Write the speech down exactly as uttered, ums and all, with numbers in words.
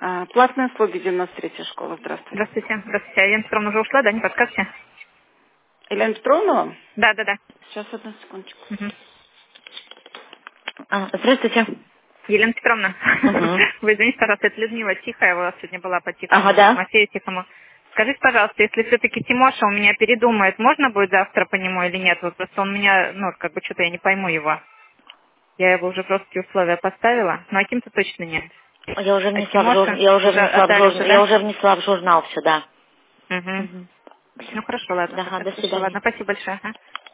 А, платные услуги, девяносто третья школа. Здравствуйте. Здравствуйте. Здравствуйте. А Елена Петровна уже ушла, да? Не подскажете? Елена Петровна? Да, да, да. Сейчас, одну секундочку. Угу. А, здравствуйте. Елена Петровна, Угу. вы извините, пожалуйста, это Людмила Тихая, у вас сегодня была по Ага, Тихому, да. Матвею Тихому. Скажите, пожалуйста, если все-таки Тимоша у меня передумает, можно будет завтра по нему или нет? Вот просто он меня, ну, как бы что-то я не пойму его. Я его уже просто такие условия поставила, но Аким-то точно нет. Я уже А внесла в журнал, Тимоша я уже уже внесла в отдали уже, журнал, я да? уже внесла в журнал все, да. Угу. Угу. Ну хорошо, ладно, Ага, тогда до хорошо, свидания. ладно, спасибо большое. Ага.